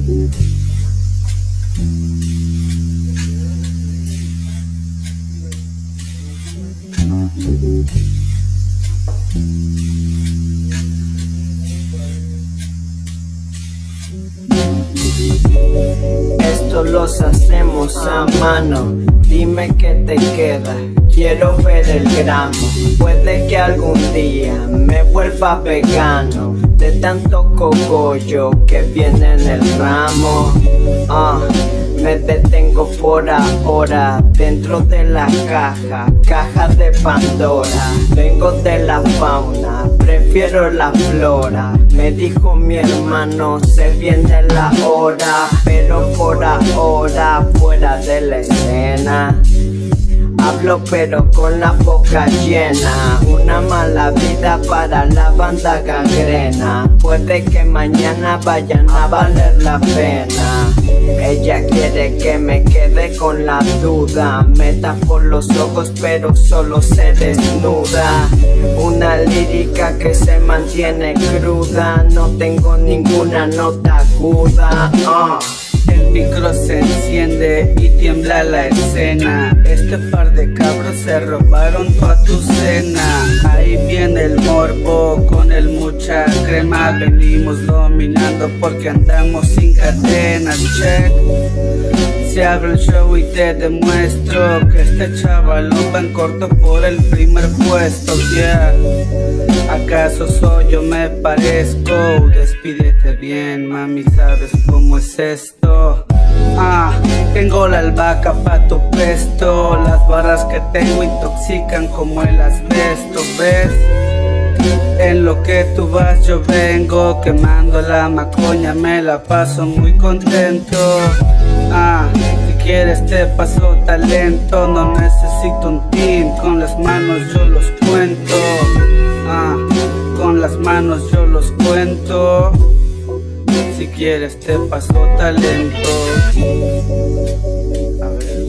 Esto los hacemos a mano, dime qué te queda, quiero ver el gramo. Puede que algún día me vuelva vegano, de tanto cogollo que viene en el ramo. Me detengo por ahora, dentro de la caja de Pandora. Vengo de la fauna, prefiero la flora. Me dijo mi hermano, se viene la hora, pero por ahora fuera de la escena. Hablo pero con la boca llena, una mala vida para la banda gangrena. Puede que mañana vayan a valer la pena. Ella quiere que me quede con la duda, me tapo los ojos pero solo se desnuda. Una lírica que se mantiene cruda, no tengo ninguna nota aguda. El micro se enciende y tiembla la escena. Este par de cabros se robaron toda tu cena. Ahí viene el morbo con el mucha crema. Venimos dominando porque andamos sin cadenas. Check. Se abre el show y te demuestro que este chavalón va en corto por el primer puesto. Yeah. ¿Acaso soy yo me parezco? Despídete bien, mami, ¿sabes cómo es esto? Tengo la albahaca pa' tu pesto. Las barras que tengo intoxican como el asbesto, ¿ves? En lo que tú vas yo vengo, quemando la macoña, me la paso muy contento. Si quieres te paso talento, no necesito un team, con las manos yo los cuento. Con las manos yo los cuento. Si quieres te paso talento. A ver.